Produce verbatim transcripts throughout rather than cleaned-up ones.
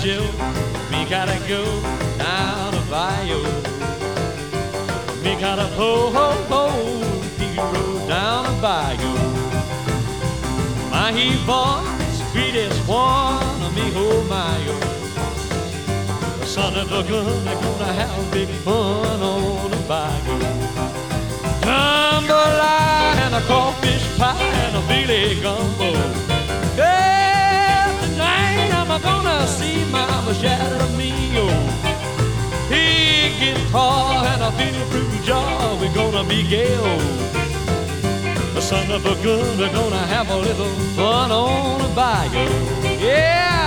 Joe, me gotta go down the bayou. Me gotta ho ho ho, hero down the bayou. My he born, sweetest one of me, oh my oh. The son of a gun, they're gonna have big fun on the bayou. Jambalaya and a crawfish pie and a Billy gumbo. Yeah, tonight I'm gonna see Mama Shadomio. He guitar and a Billy fruit jar, we're gonna be gay old. The son of a gun, we're gonna have a little fun on the bayou. Yeah!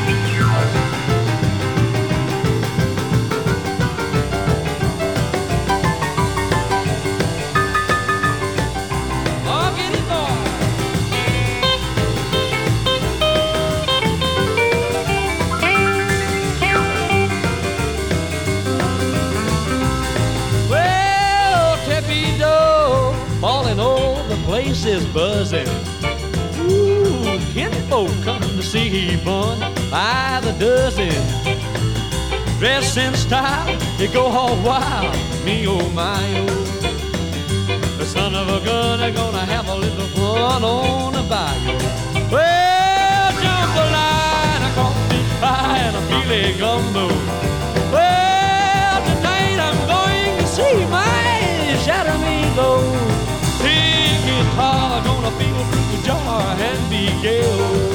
Falling over, the place is buzzing. Ooh, kinfolk come to see Bun by the dozen. Dress in style, they go all wild. Me oh my oh. The son of a gun, they're gonna have a little fun on the bayou. Well, jambalaya, a crawfish pie, and a filet gumbo. Well, tonight I'm going to see my Shadow. Guitar, gonna feel through the jar and be gay.